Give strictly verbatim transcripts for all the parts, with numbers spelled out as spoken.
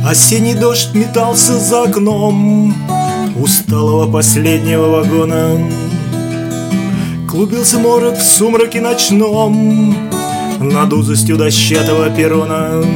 Осенний дождь метался за окном усталого последнего вагона. Клубился морок в сумраке ночном над узостью дощатого перрона.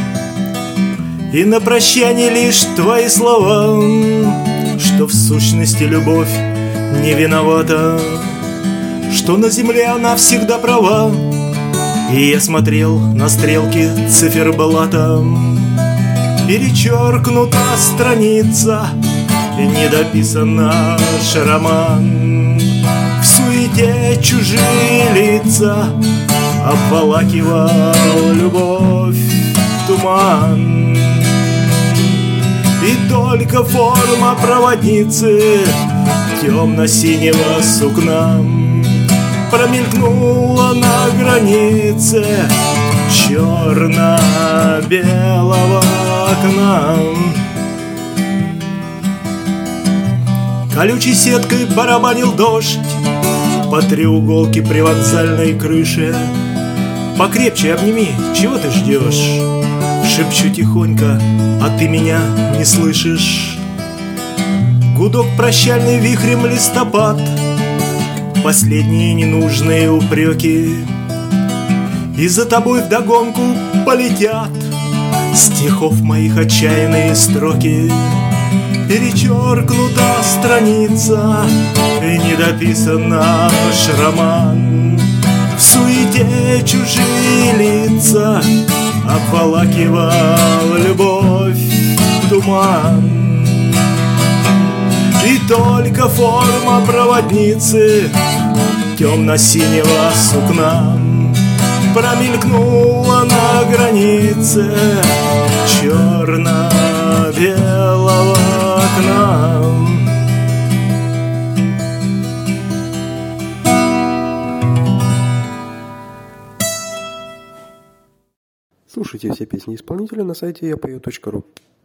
И на прощание лишь твои слова, что в сущности любовь не виновата, что на земле она всегда права. И я смотрел на стрелки циферблата. Перечеркнута страница, недописан наш роман. В суете чужие лица обволакивал любовь туман. И только форма проводницы темно-синего сукна промелькнула на границе черно-белого окна. Колючей сеткой барабанил дождь по треуголке привокзальной крыши. Покрепче обними, чего ты ждешь? Шепчу тихонько, а ты меня не слышишь. Гудок прощальный вихрем листопад, последние ненужные упреки, и за тобой вдогонку полетят стихов моих отчаянные строки. Перечеркнута страница, и недописан наш роман. В суете чужие лица обволакивал любовь туман. И только форма проводницы темно-синего сукна промелькнула на границе черно-белого окна. Слушайте все песни исполнителя на сайте я пою точка ру.